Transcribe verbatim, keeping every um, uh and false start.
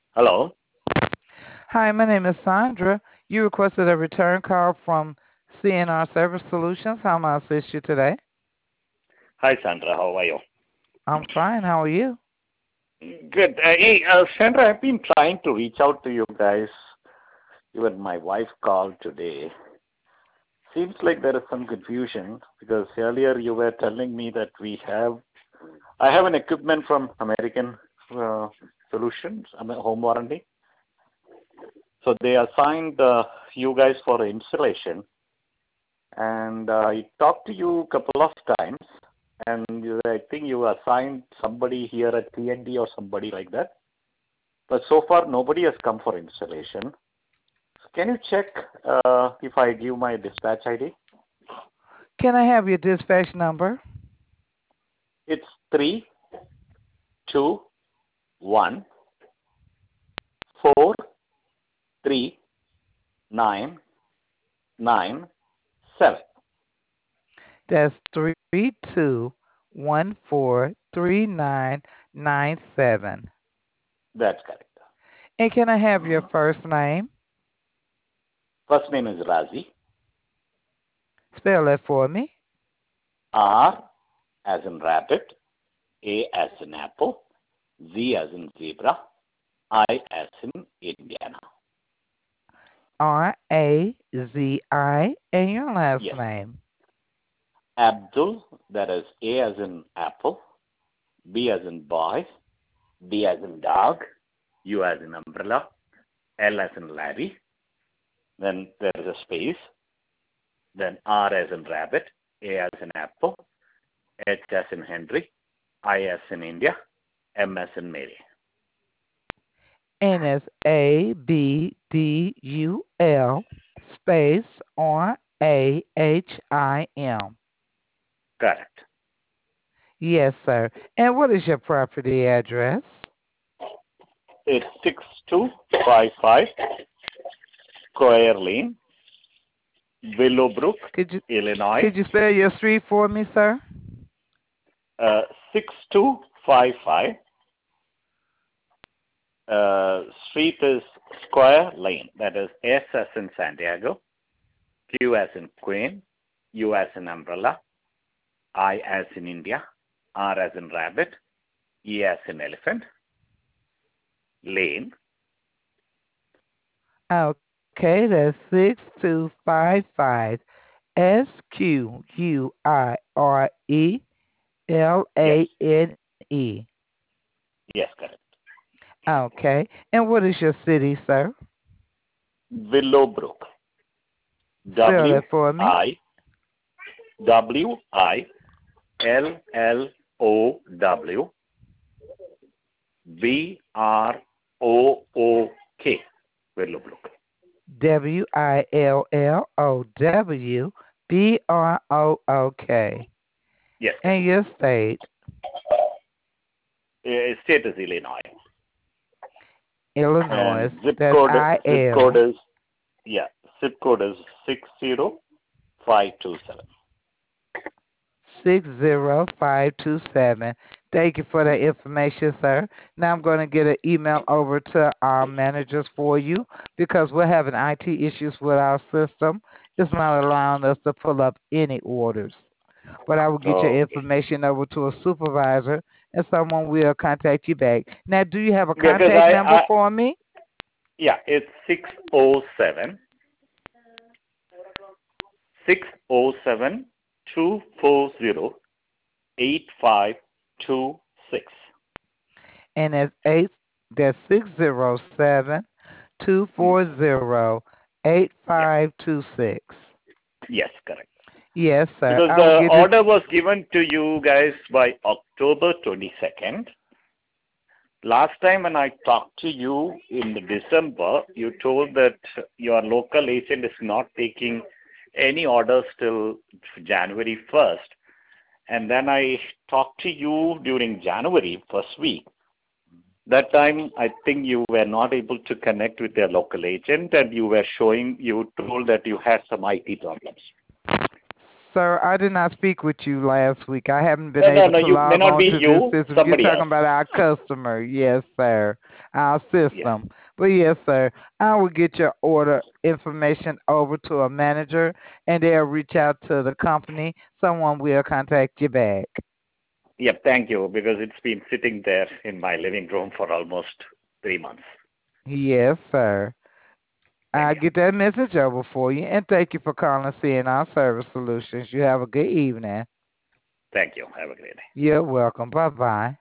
Hello. Hi, my name is Sandra. You requested a return call from C N R Service Solutions. How may I assist you today? Hi, Sandra. How are you? I'm fine. How are you? Good. Uh, hey, uh, Sandra, I've been trying to reach out to you guys. Even my wife called today. Seems like there is some confusion because earlier you were telling me that we have, I have an equipment from American uh, Solutions, I mean home warranty. So they assigned uh, you guys for installation, and uh, I talked to you a couple of times, and you, I think you assigned somebody here at T N D or somebody like that. But so far, nobody has come for installation. So can you check uh, if I give my dispatch I D? Can I have your dispatch number? It's three two one four three nine nine seven. That's three two one four three nine nine seven. That's correct. And can I have your first name? First name is Razi. Spell that for me. R as in rabbit, A as in apple, Z as in zebra, I as in Indiana. R A Z I and your last Yes. name. Abdul, that is A as in apple, B as in boy, D as in dog, U as in umbrella, L as in Larry, then there is a space, then R as in rabbit, A as in apple, H as in Henry, I as in India, M as in Mary. And it's A B D U L space R A H I M. Correct. Yes, sir. And what is your property address? It's six two five five Square Lane, Willowbrook, Could you Illinois. could you spell your street for me, sir? Uh, six two five five. Uh, street is Square Lane. That is S as in San Diego, Q as in Queen, U as in umbrella, I as in India, R as in rabbit, E as in elephant, Lane. Okay, that's six two five five S Q U I R E L Yes. A N E. Yes, correct. Okay. And what is your city, sir? Willowbrook. Spell W that for me. I W I L L O W B R O O K. Willowbrook. W I L L O W B R O O K. Yes, And correct. your state, Uh, State is Illinois. Illinois. And zip That's code I zip code L. is yeah zip code is six zero five two seven. six zero five two seven. Thank you for the information, sir. Now I'm going to get an email over to our managers for you because we're having I T issues with our system. It's not allowing us to pull up any orders. But I will get your Okay. information over to a supervisor and someone will contact you back. Now, do you have a Because contact I, number I for me? yeah it's six oh seven six oh seven two four zero eight five two six. And it's eight that's six zero seven two Hmm. four zero eight Yeah. five two six. Yes, correct. Yes, sir. Because I will the get this. order was given to you guys by October twenty-second. Last time when I talked to you in the December, you told that your local agent is not taking any orders till January first. And then I talked to you during January first week. That time, I think you were not able to connect with your local agent, and you were showing, you told that you had some I T problems. Sir, I did not speak with you last week. I haven't been No, no, able no. to You may log not on be to this you. system. You're Somebody talking else. about our customer. Yes, sir. Our Yeah. system. But yes, sir. I will get your order information over to a manager and they'll reach out to the company. Someone will contact you back. Yep. Thank you, because it's been sitting there in my living room for almost three months. Yes, sir. Thank I'll you. get that message over for you. And thank you for calling C N R Service Solutions. You have a good evening. Thank you. Have a great day. You're welcome. Bye bye.